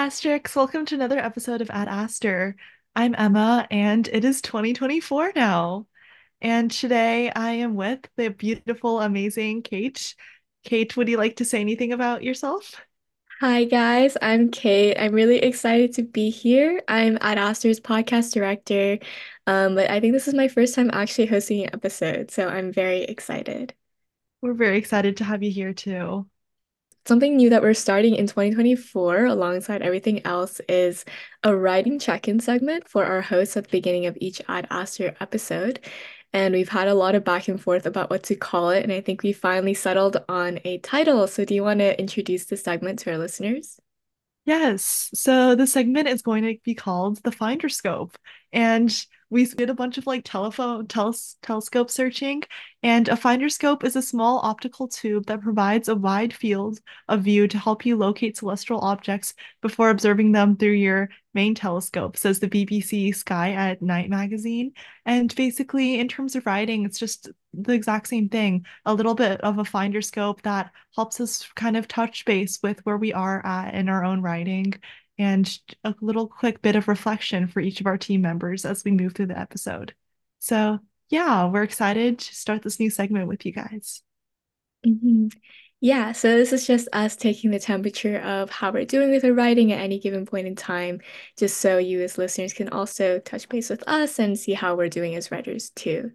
Asterix, welcome to another episode of Ad Aster. I'm Emma, and it is 2024 now. And today I am with the beautiful, amazing Kate. Kate, would you like to say anything about yourself? Hi guys, I'm Kate. I'm really excited to be here. I'm Ad Aster's podcast director, but I think this is my first time actually hosting an episode, so I'm very excited. We're very excited to have you here too. Something new that we're starting in 2024 alongside everything else is a writing check-in segment for our hosts at the beginning of each Ad Aster episode. And we've had a lot of back and forth about what to call it, and I think we finally settled on a title. So do you want to introduce the segment to our listeners? Yes. So the segment is going to be called the Finder Scope. And we did a bunch of like telescope searching. And a finder scope is a small optical tube that provides a wide field of view to help you locate celestial objects before observing them through your main telescope, says the BBC Sky at Night magazine. And basically, in terms of writing, it's just the exact same thing, a little bit of a finder scope that helps us kind of touch base with where we are at in our own writing and a little quick bit of reflection for each of our team members as we move through the episode. So, yeah, we're excited to start this new segment with you guys. Mhm. Yeah, so this is just us taking the temperature of how we're doing with our writing at any given point in time, just so you as listeners can also touch base with us and see how we're doing as writers too.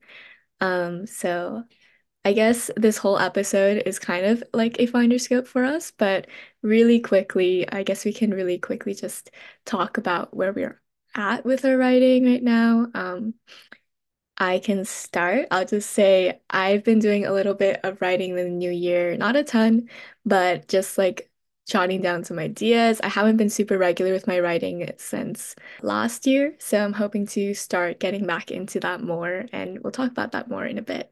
So I guess this whole episode is kind of like a finder scope for us, but really quickly, I guess we can really quickly just talk about where we're at with our writing right now. I can start. I'll just say I've been doing a little bit of writing in the new year, not a ton, but just like jotting down some ideas. I haven't been super regular with my writing since last year, so I'm hoping to start getting back into that more, and we'll talk about that more in a bit.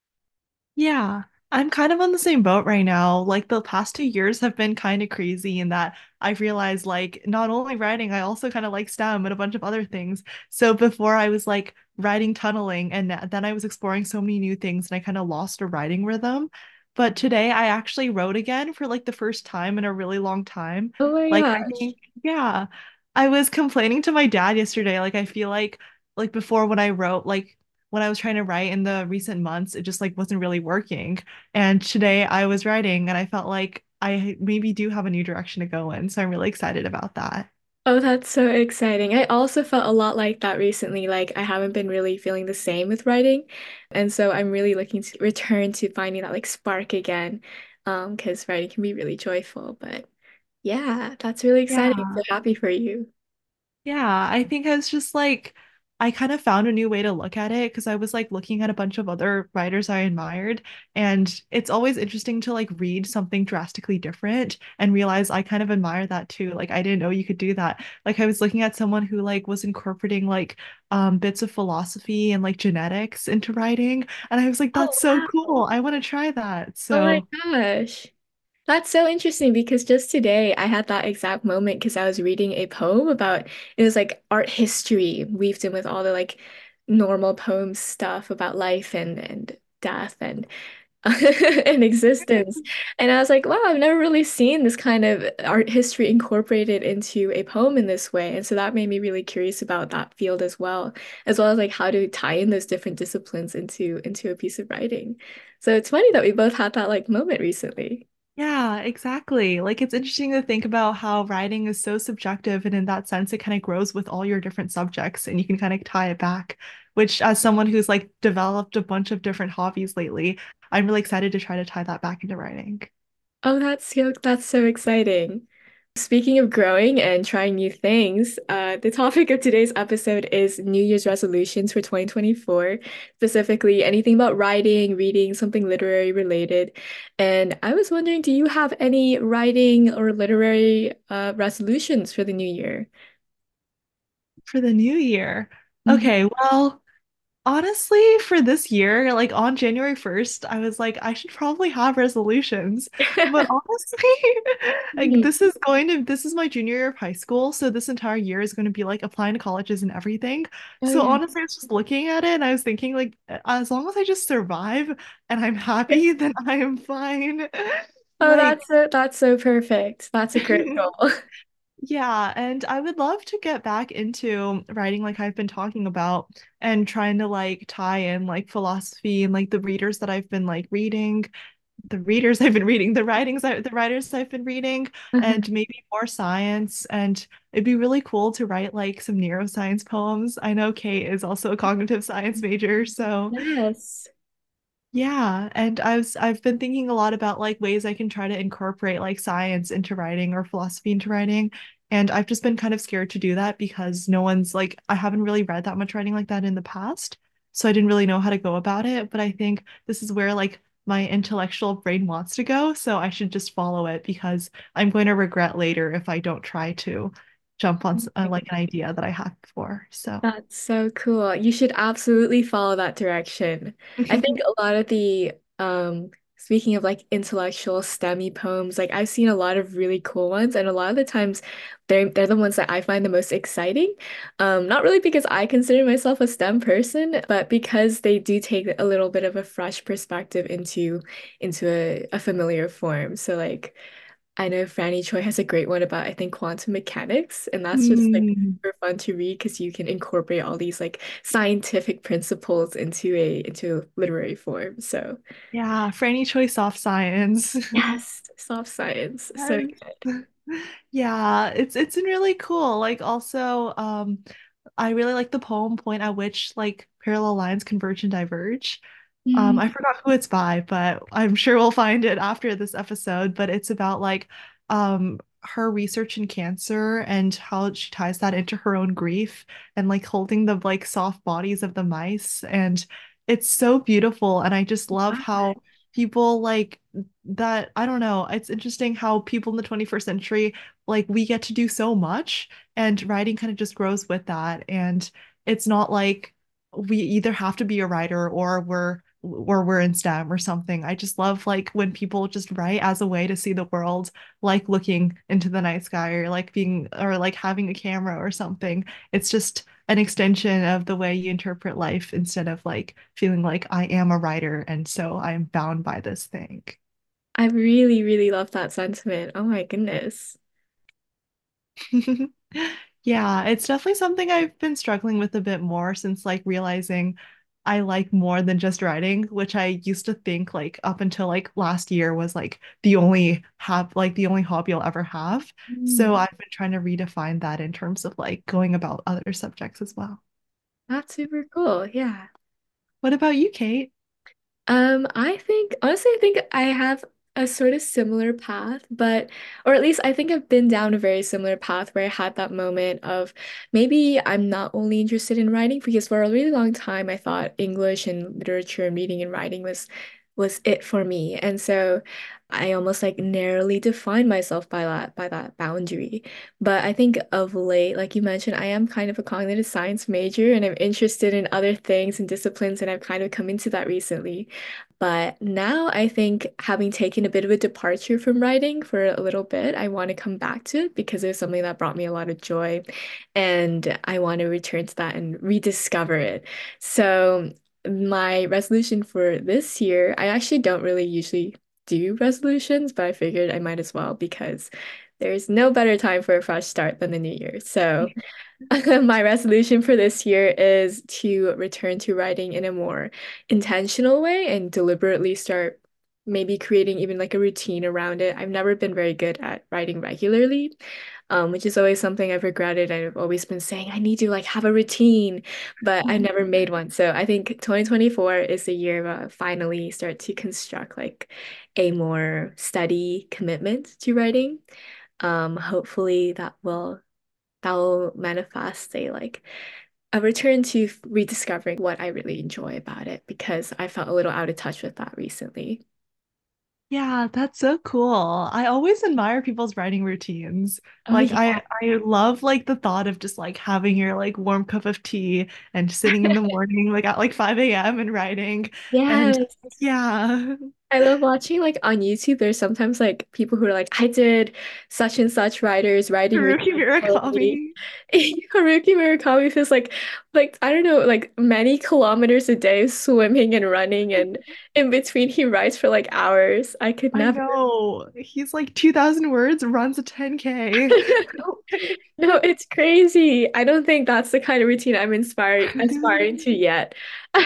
Yeah, I'm kind of on the same boat right now. Like the past 2 years have been kind of crazy in that I've realized like not only writing, I also kind of like STEM and a bunch of other things. So before I was like writing tunneling and then I was exploring so many new things and I kind of lost a writing rhythm. But today I actually wrote again for like the first time in a really long time. Oh my Like I gosh. think, yeah, I was complaining to my dad yesterday. Like I feel like before when I wrote like when I was trying to write in the recent months, it just like wasn't really working. And today I was writing and I felt like I maybe do have a new direction to go in. So I'm really excited about that. Oh, that's so exciting. I also felt a lot like that recently. Like, I haven't been really feeling the same with writing. And so I'm really looking to return to finding that like spark again. Because writing can be really joyful. But yeah, that's really exciting. So Yeah. happy for you. Yeah, I think I was just like, I kind of found a new way to look at it because I was like looking at a bunch of other writers I admired. And it's always interesting to like read something drastically different and realize I kind of admire that too. Like, I didn't know you could do that. Like, I was looking at someone who like was incorporating like bits of philosophy and like genetics into writing. And I was like, Oh, that's so wow. cool. I want to try that. Oh my So, gosh. That's so interesting because just today I had that exact moment because I was reading a poem about it was like art history weaved in with all the like normal poem stuff about life and death and and existence. And I was like, wow, I've never really seen this kind of art history incorporated into a poem in this way. And so that made me really curious about that field as well as like how to tie in those different disciplines into a piece of writing. So it's funny that we both had that like moment recently. yeah, exactly. Like it's interesting to think about how writing is so subjective, and in that sense, it kind of grows with all your different subjects, and you can kind of tie it back. Which, as someone who's like developed a bunch of different hobbies lately, I'm really excited to try to tie that back into writing. Oh, that's so exciting. Speaking of growing and trying new things, the topic of today's episode is New Year's resolutions for 2024, specifically anything about writing, reading, something literary related. And I was wondering, do you have any writing or literary resolutions for the new year? For the new year. Mhm. Okay, well, honestly, for this year, like on January 1st, I was like, I should probably have resolutions. But honestly, like Mhm. this is my junior year of high school. So this entire year is going to be like applying to colleges and everything. Oh So yeah. honestly, I was just looking at it and I was thinking like, as long as I just survive and I'm happy, then I am fine. Oh, Like, that's so perfect. That's a great goal. Yeah, and I would love to get back into writing like I've been talking about and trying to like tie in like philosophy and like the readers that I've been like reading, the readers I've been reading, the writers I've been reading, and maybe more science. And it'd be really cool to write like some neuroscience poems. I know Kate is also a cognitive science major, so Yes. yeah, and I've been thinking a lot about like ways I can try to incorporate like science into writing or philosophy into writing. And I've just been kind of scared to do that because no one's like I haven't really read that much writing like that in the past. So I didn't really know how to go about it, but I think this is where like my intellectual brain wants to go, so I should just follow it because I'm going to regret later if I don't try to jump on like an idea that I had before. So That's so cool. You should absolutely follow that direction. I think a lot of the speaking of like intellectual STEMmy poems, like I've seen a lot of really cool ones, and a lot of the times they're the ones that I find the most exciting. Not really because I consider myself a STEM person, but because they do take a little bit of a fresh perspective into a familiar form. So like I know Franny Choi has a great one about, I think, quantum mechanics, and that's just like Mm. super fun to read because you can incorporate all these like scientific principles into literary form. So Yeah, Franny Choi Soft Science. yes, soft science, so Yes. good. Yeah, it's been really cool. Like also, I really like the poem Point at which like parallel lines converge and diverge. I Mm, forgot who it's by, but I'm sure we'll find it after this episode. But it's about like her research in cancer and how she ties that into her own grief and like holding the like soft bodies of the mice. And it's so beautiful. And I just love wow. how people like that. I don't know. It's interesting how people in the 21st century, like we get to do so much, and writing kind of just grows with that. And it's not like we either have to be a writer or we're in STEM or something. I just love like when people just write as a way to see the world, like looking into the night sky or like being or like having a camera or something. It's just an extension of the way you interpret life instead of like feeling like I am a writer and so I'm bound by this thing. I really, really love that sentiment. Oh my goodness. Yeah, it's definitely something I've been struggling with a bit more since like realizing I like more than just writing, which I used to think like up until like last year was like the only hobby I'll ever have. So Mm, I've been trying to redefine that in terms of like going about other subjects as well. that's super cool. Yeah. What about you, Kate? I think honestly, I think I have a sort of similar path, but or at least I think I've been down a very similar path where I had that moment of maybe I'm not only interested in writing because for a really long time I thought English and literature and reading and writing was it for me. And so I almost like narrowly defined myself by that boundary. But I think of late, like you mentioned, I am kind of a cognitive science major and I'm interested in other things and disciplines, and I've kind of come into that recently. But now I think having taken a bit of a departure from writing for a little bit, I want to come back to it because it's something that brought me a lot of joy and I want to return to that and rediscover it. So my resolution for this year, I actually don't really usually do resolutions, but I figured I might as well because there's no better time for a fresh start than the new year. So my resolution for this year is to return to writing in a more intentional way and deliberately start maybe creating even like a routine around it. I've never been very good at writing regularly, which is always something I've regretted. I've always been saying I need to like have a routine, but I never made one. So I think 2024 is the year of finally start to construct like a more steady commitment to writing. Hopefully that will manifest a return to rediscovering what I really enjoy about it because I felt a little out of touch with that recently. Yeah, that's so cool. I always admire people's writing routines. Oh Like yeah. I love like the thought of just like having your like warm cup of tea and sitting in the morning like at like 5 a.m. and writing. And Yes. yeah. I love watching like on YouTube. There's sometimes like people who are like, I did such and such writer's writing Haruki routine fully. Murakami. Haruki Murakami feels like I don't know, like many kilometers a day swimming and running, and in between he writes for like hours. I could I never. know. He's like 2,000 words, runs a 10K. No, it's crazy. I don't think that's the kind of routine I'm inspired aspiring to yet.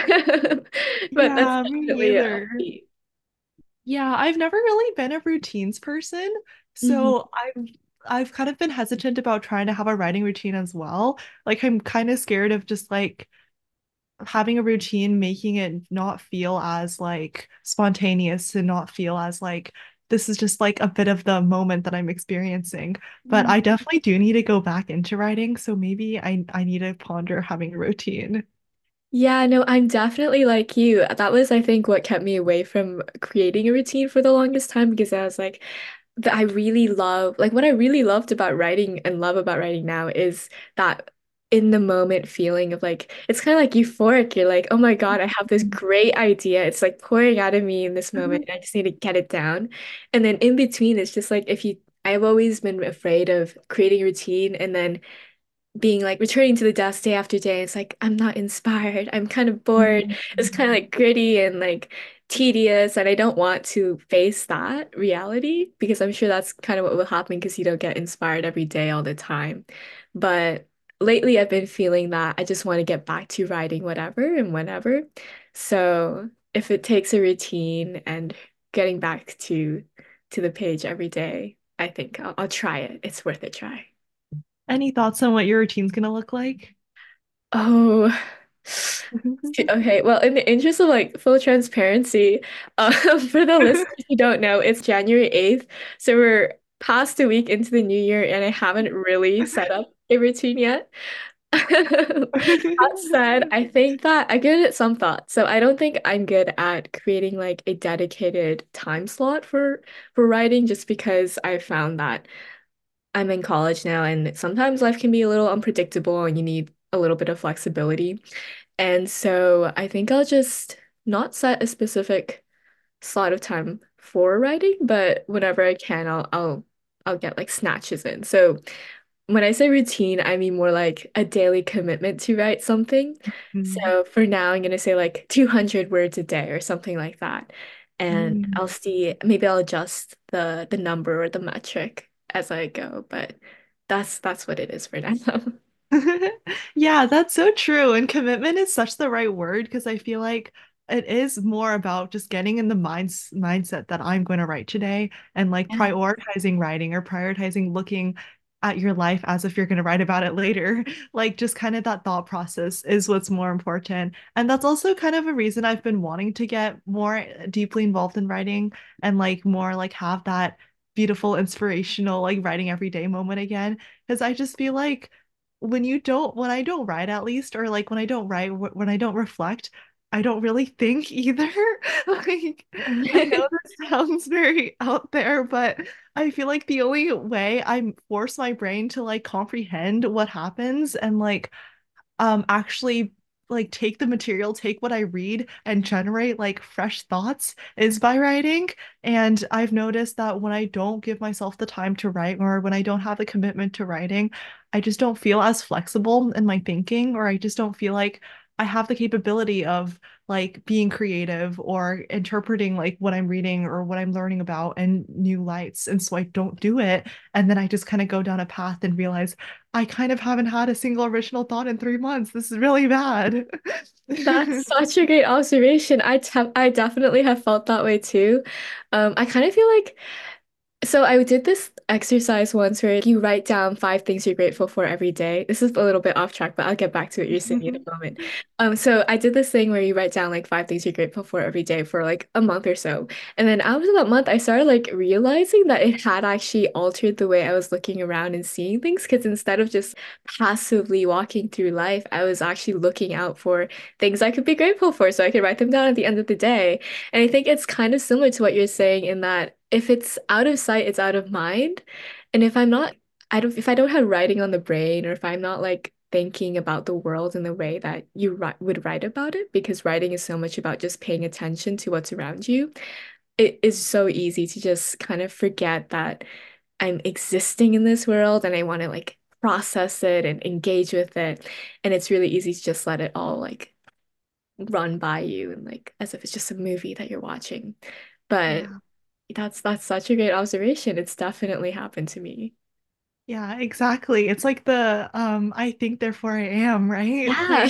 But that's Yeah, me definitely neither. feat. Yeah, I've never really been a routines person, Mhm. so I've kind of been hesitant about trying to have a writing routine as well. Like I'm kind of scared of just like having a routine, making it not feel as like spontaneous and not feel as like this is just like a bit of the moment that I'm experiencing. But I definitely do need to go back into writing, so maybe I need to ponder having a routine. Yeah, no, I'm definitely like you. That was, I think, what kept me away from creating a routine for the longest time because I was like, that I really love, like, what I really loved about writing and love about writing now is that in the moment feeling of like, it's kind of like euphoric. You're like, oh my God, I have this great idea. It's like pouring out of me in this moment, and I just need to get it down. And then in between, it's just like, I've always been afraid of creating a routine and then being like returning to the desk day after day. It's like I'm not inspired. I'm kind of bored. It's kind of like gritty and like tedious, and I don't want to face that reality because I'm sure that's kind of what will happen because you don't get inspired every day all the time. But lately I've been feeling that I just want to get back to writing whatever and whenever. So if it takes a routine and getting back to the page every day, I think I'll try it. It's worth a try. Any thoughts on what your routine's gonna look like? Oh, okay. Well, in the interest of like full transparency, for the listeners who don't know, it's January 8th. So we're past a week into the new year, and I haven't really set up a routine yet. That said, I think that I give it some thought. So I don't think I'm good at creating like a dedicated time slot for writing, just because I found that I'm in college now, and sometimes life can be a little unpredictable, and you need a little bit of flexibility. And so I think I'll just not set a specific slot of time for writing, but whenever I can, I'll get like snatches in. So when I say routine, I mean more like a daily commitment to write something. Mm. So for now, I'm gonna say like 200 words a day or something like that. And Mm. I'll see, maybe I'll adjust the number or the metric as I go, but that's what it is for now. Yeah, that's so true. And commitment is such the right word because I feel like it is more about just getting in the mindset that I'm going to write today and like Yeah. prioritizing writing or prioritizing looking at your life as if you're going to write about it later. Like just kind of that thought process is what's more important. And that's also kind of a reason I've been wanting to get more deeply involved in writing and like more like have that beautiful inspirational like writing every day moment again because I just feel like when I don't write at least or like when I don't write when I don't reflect I don't really think either. Like I know this sounds very out there, but I feel like the only way I force my brain to like comprehend what happens and like actually like take the material, take what I read and generate like fresh thoughts is by writing. And I've noticed that when I don't give myself the time to write or when I don't have the commitment to writing, I just don't feel as flexible in my thinking, or I just don't feel like I have the capability of like being creative or interpreting like what I'm reading or what I'm learning about in new lights. And so I don't do it. And then I just kind of go down a path and realize I kind of haven't had a single original thought in 3 months. This is really bad. That's such a great observation. I definitely have felt that way too. I kind of feel like so I did this exercise once where you write down 5 things you're grateful for every day. This is a little bit off track, but I'll get back to what you're saying in a moment. So I did this thing where you write down like 5 things you're grateful for every day for like a month or so. And then after that month, I started like realizing that it had actually altered the way I was looking around and seeing things. Because instead of just passively walking through life, I was actually looking out for things I could be grateful for so I could write them down at the end of the day. And I think it's kind of similar to what you're saying in that if it's out of sight, it's out of mind. And if I'm not, if I don't have writing on the brain, or if I'm not like thinking about the world in the way that would write about it, because writing is so much about just paying attention to what's around you. it is so easy to just kind of forget that I'm existing in this world and I want to like process it and engage with it. And it's really easy to just let it all like run by you and like as if it's just a movie that you're watching. But Yeah. that's such a great observation. It's definitely happened to me. Yeah, exactly. It's like the I think therefore I am, right? Yeah. Like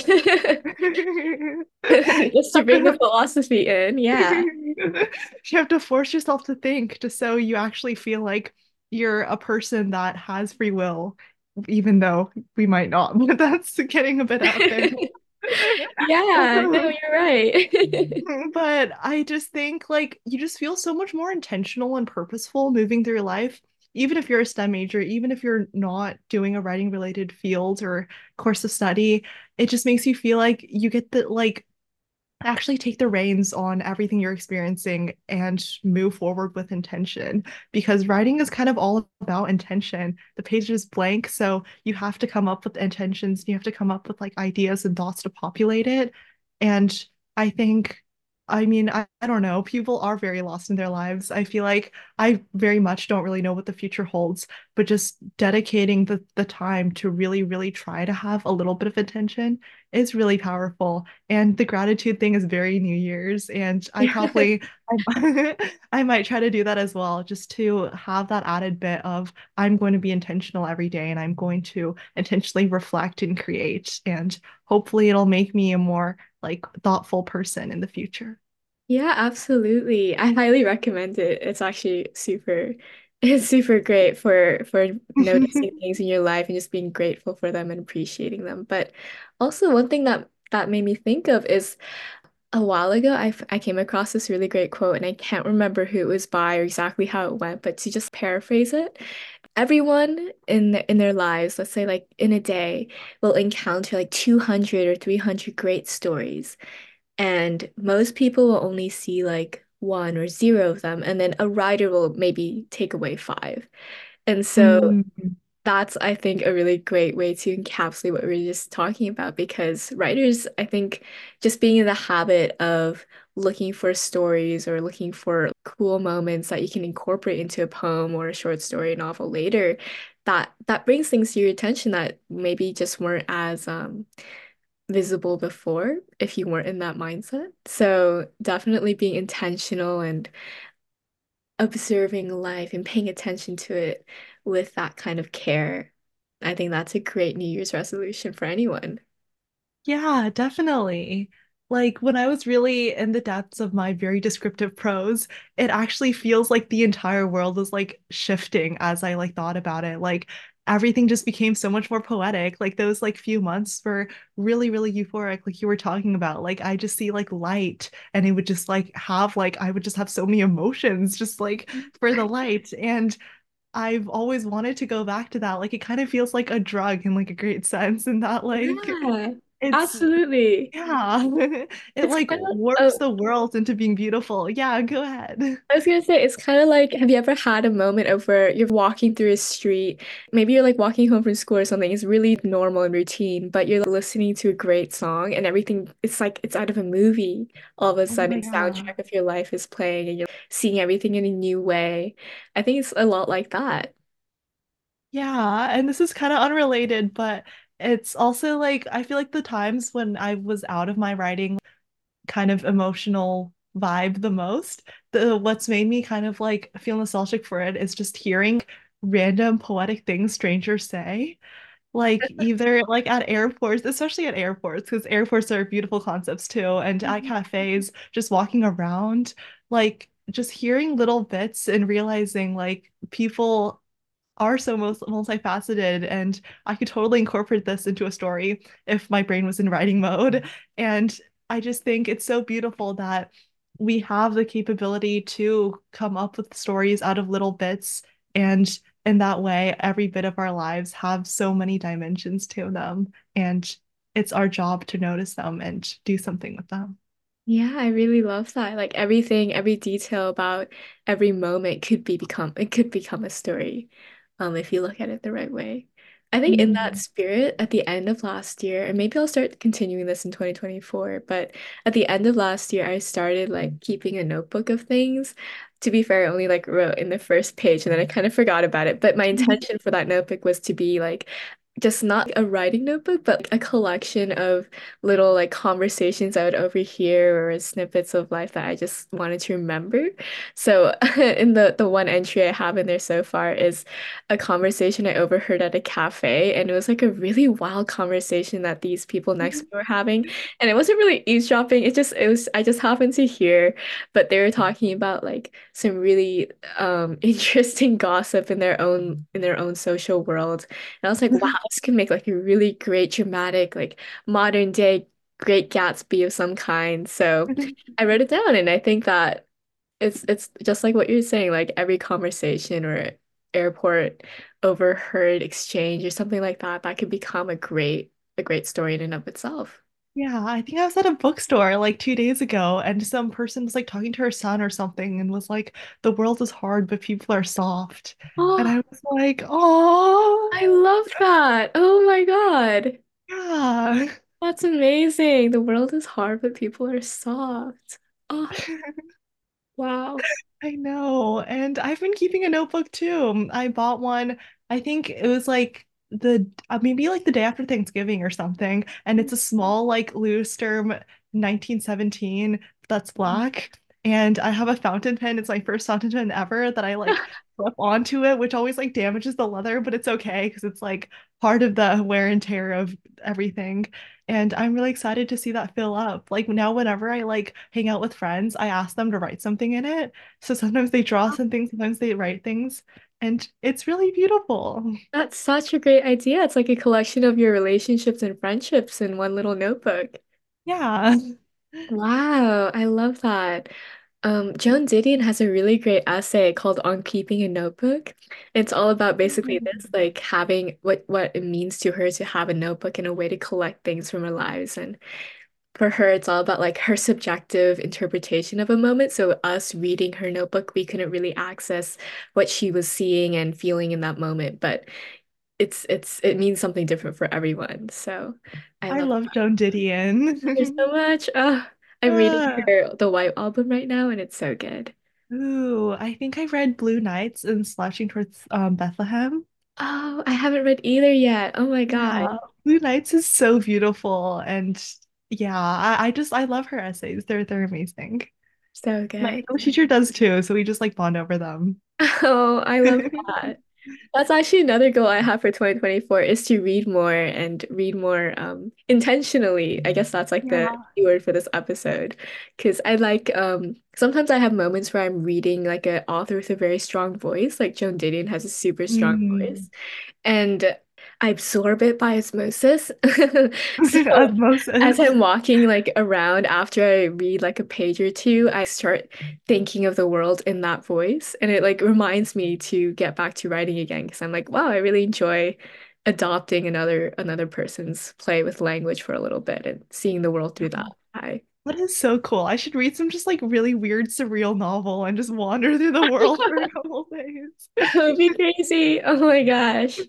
Just to bring the philosophy in. Yeah. you have to force yourself to think just so you actually feel like you're a person that has free will, even though we might not, but that's getting a bit out there. Yeah, no, you're right. But I just think like you just feel so much more intentional and purposeful moving through your life. Even if you're a STEM major, even if you're not doing a writing related field or course of study, it just makes you feel like you get the like actually take the reins on everything you're experiencing and move forward with intention because writing is kind of all about intention. The page is blank, so you have to come up with intentions, you have to come up with like ideas and thoughts to populate it. And I think, I mean, I don't know, people are very lost in their lives. I feel like I very much don't really know what the future holds, but just dedicating the time to really, really try to have a little bit of intention is really powerful. And the gratitude thing is very New Year's, and I Yeah. probably I might try to do that as well, just to have that added bit of I'm going to be intentional every day and I'm going to intentionally reflect and create, and hopefully it'll make me a more like thoughtful person in the future. Yeah, absolutely. I highly recommend it. It's actually super, it's super great for noticing things in your life and just being grateful for them and appreciating them. But also one thing that made me think of is a while ago I came across this really great quote and I can't remember who it was by or exactly how it went, but to just paraphrase it, everyone in their lives, let's say like in a day, will encounter like 200 or 300 great stories. And most people will only see like one or zero of them, and then a writer will maybe take away five. And so Mm, that's, I think, a really great way to encapsulate what we were just talking about because writers, I think, just being in the habit of looking for stories or looking for cool moments that you can incorporate into a poem or a short story, novel later, that brings things to your attention that maybe just weren't as visible before if you weren't in that mindset. So definitely being intentional and observing life and paying attention to it with that kind of care. I think that's a great New Year's resolution for anyone. yeah, definitely. Like when I was really in the depths of my very descriptive prose, it actually feels like the entire world was like shifting as I like thought about it. Like everything just became so much more poetic. Like those like few months were really, really euphoric, like you were talking about. Like I just see like light and it would just like have like I would just have so many emotions just like for the light. And I've always wanted to go back to that. Like it kind of feels like a drug in like a great sense, and that like Yeah, it's absolutely. yeah, it It's like kind of, warps oh, the world into being beautiful. Yeah, go ahead. I was gonna say it's kind of like, have you ever had a moment of where you're walking through a street, maybe you're like walking home from school or something, it's really normal and routine, but you're listening to a great song and everything, it's like it's out of a movie. All of a Oh sudden, my God. soundtrack of your life is playing and you're seeing everything in a new way. I think it's a lot like that. Yeah, and this is kind of unrelated, but it's also like I feel like the times when I was out of my writing kind of emotional vibe the most, the what's made me kind of like feel nostalgic for it is just hearing random poetic things strangers say. Like either like at airports, especially at airports, because airports are beautiful concepts too, and at Mhm. cafes, just walking around, like just hearing little bits and realizing like people are so multifaceted, and I could totally incorporate this into a story if my brain was in writing mode. And I just think it's so beautiful that we have the capability to come up with stories out of little bits, and in that way, every bit of our lives have so many dimensions to them, and it's our job to notice them and do something with them. Yeah, I really love that. Like everything, every detail about every moment could be become it could become a story, if you look at it the right way. I think in that Mm. spirit, at the end of last year, and maybe I'll start continuing this in 2024, but at the end of last year, I started like keeping a notebook of things. To be fair, I only like wrote in the first page and then I kind of forgot about it. But my intention for that notebook was to be like just not a writing notebook, but like a collection of little like conversations I would overhear or snippets of life that I just wanted to remember. So in the one entry I have in there so far is a conversation I overheard at a cafe, and it was like a really wild conversation that these people next to me were having. And it wasn't really eavesdropping, it was I just happened to hear, but they were talking about like some really interesting gossip in their own social world. And I was like, wow, this can make like a really great dramatic, like modern day Great Gatsby of some kind. So I wrote it down, and I think that it's just like what you're saying, like every conversation or airport overheard exchange or something like that, that could become a great story in and of itself. Yeah, I think I was at a bookstore like 2 days ago, and some person was like talking to her son or something and was like, the world is hard, but people are soft. And Oh, I was like, oh, I love that. Oh my God. yeah. That's amazing. The world is hard, but people are soft. Oh, wow. I know. And I've been keeping a notebook too. I bought one, I think it was like maybe like the day after Thanksgiving or something. And it's a small, like Louis Sturm 1917 that's black. And I have a fountain pen. It's my first fountain pen ever that I like flip onto it, which always like damages the leather, but it's okay because it's like part of the wear and tear of everything. And I'm really excited to see that fill up. Like now, whenever I like hang out with friends, I ask them to write something in it. So sometimes they draw something, sometimes they write things, and it's really beautiful. That's such a great idea. It's like a collection of your relationships and friendships in one little notebook. Yeah. Wow, I love that. Joan Didion has a really great essay called On Keeping a Notebook. It's all about basically this, like having what it means to her to have a notebook and a way to collect things from her lives. And for her, it's all about like her subjective interpretation of a moment. So us reading her notebook, we couldn't really access what she was seeing and feeling in that moment, but it means something different for everyone. So I I love love Joan her Didion. so much. I'm reading Ah, her The White Album right now, and it's so good. ooh, I think I read Blue Nights and Slouching Towards Bethlehem. Oh, I haven't read either yet. Oh my God. Yeah, Blue Nights is so beautiful, and yeah, I love her essays. They're amazing. So My good. English teacher does too, so we just like bond over them. Oh, I love that. That's actually another goal I have for 2024 is to read more and read more intentionally. I guess that's like the Yeah. keyword for this episode. Because I like sometimes I have moments where I'm reading like an author with a very strong voice, like Joan Didion has a super strong Mm. voice. And I absorb it by osmosis. So as Osmosis. I'm walking like around after I read like a page or two, I start thinking of the world in that voice. And it like reminds me to get back to writing again because I'm like, wow, I really enjoy adopting another person's play with language for a little bit and seeing the world through that eye. That is so cool. I should read some just like really weird surreal novel and just wander through the world for a couple days. That would be crazy. Oh my gosh.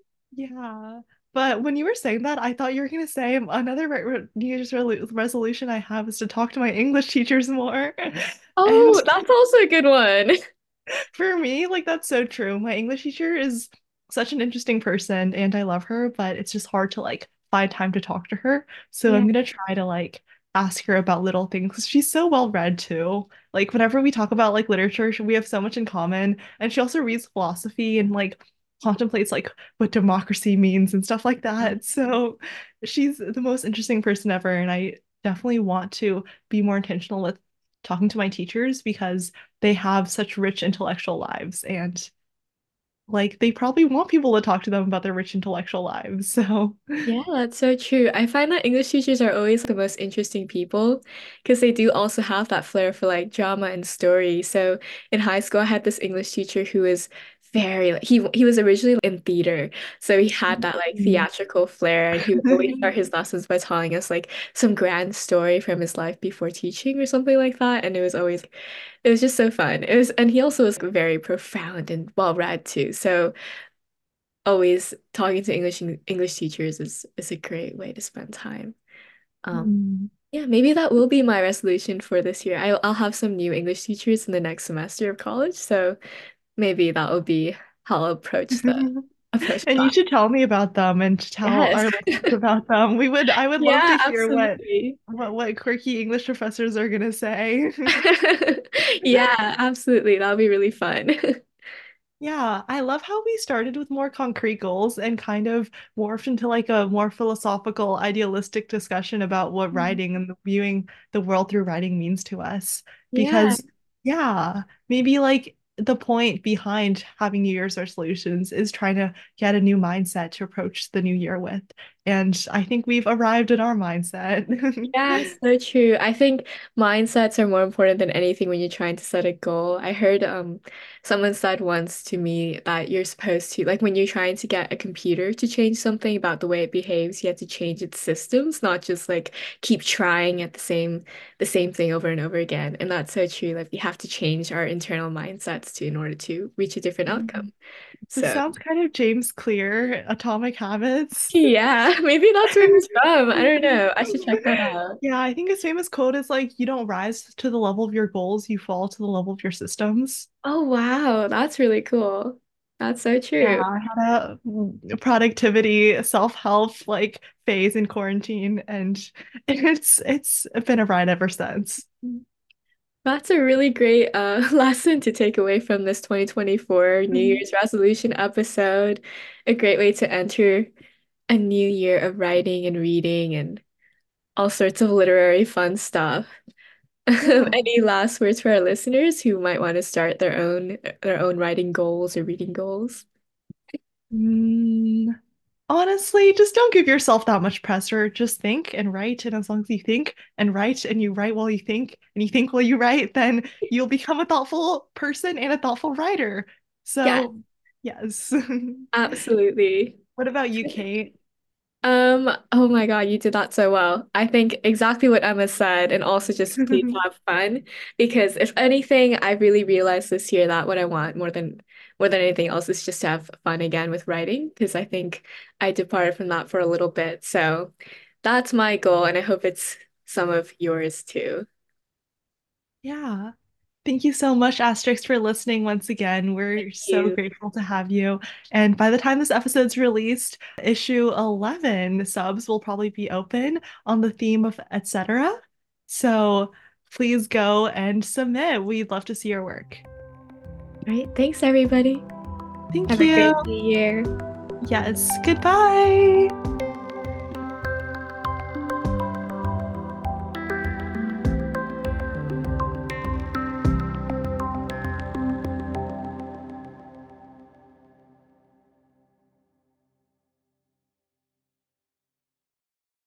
Yeah. But when you were saying that, I thought you were going to say another New Year's resolution I have is to talk to my English teachers more. And Oh, that's also a good one. for me, like that's so true. My English teacher is such an interesting person and I love her, but it's just hard to like find time to talk to her. So Yeah. I'm gonna try to like ask her about little things 'cause she's so well read too. Like whenever we talk about like literature, we have so much in common. And she also reads philosophy and like contemplates like what democracy means and stuff like that. So she's the most interesting person ever, and I definitely want to be more intentional with talking to my teachers because they have such rich intellectual lives and like they probably want people to talk to them about their rich intellectual lives. So Yeah, that's so true. I find that English teachers are always the most interesting people because they do also have that flair for like drama and story. So in high school, I had this English teacher who was very like he was originally in theater, so he had that like mm. theatrical flair, and he would always start his lessons by telling us like some grand story from his life before teaching or something like that, and it was just so fun. It was, and he also was very profound and well read too. So. always talking to English teachers is a great way to spend time. Um, Mm. yeah, maybe that will be my resolution for this year. I'll have some new English teachers in the next semester of college, so maybe that will be how I'll approach And you that. should tell me about them and tell Yes. our listeners about them. I would love Yeah, to hear absolutely. what quirky English professors are gonna say. Yeah, absolutely. That'll be really fun. Yeah, I love how we started with more concrete goals and kind of morphed into like a more philosophical, idealistic discussion about what writing and viewing the world through writing means to us. Yeah. Because, yeah, maybe like the point behind having New Year's resolutions is trying to get a new mindset to approach the new year with. And I think we've arrived at our mindset. Yeah, so true. I think mindsets are more important than anything when you're trying to set a goal. I heard someone said once to me that you're supposed to like when you're trying to get a computer to change something about the way it behaves, you have to change its systems, not just like keep trying at the same thing over and over again. And that's so true. Like we have to change our internal mindsets to in order to reach a different outcome. This So sounds kind of James Clear, Atomic Habits. yeah, maybe that's where he's from. I don't know. I should check that out. Yeah, I think his famous quote is like, you don't rise to the level of your goals, you fall to the level of your systems. Oh, wow. That's really cool. That's so Yeah, true. I had a productivity, self-help like phase in quarantine, and it's been a ride ever since. That's a really great lesson to take away from this 2024 New Mhm. Year's resolution episode. A great way to enter a new year of writing and reading and all sorts of literary fun stuff. Yeah. Any last words for our listeners who might want to start their own writing goals or reading goals? Mm, honestly, just don't give yourself that much pressure. Just think and write. And as long as you think and write and you write while you think and you think while you write, then you'll become a thoughtful person and a thoughtful writer. Yeah, So, yes. absolutely. What about you, Kate? Oh my God, you did that so well. I think exactly what Emma said, and also just please have fun. Because if anything, I really realized this year that what I want more than anything else is just to have fun again with writing. Because I think I departed from that for a little bit. So that's my goal, and I hope it's some of yours too. Yeah. Thank you so much, Asterix, for listening once again. We're Thank so you. grateful to have you. And by the time this episode's released, issue 11 subs will probably be open on the theme of etc. So please go and submit. We'd love to see your work. All right, thanks everybody. Thank Have a you. great new year. Yes. Goodbye.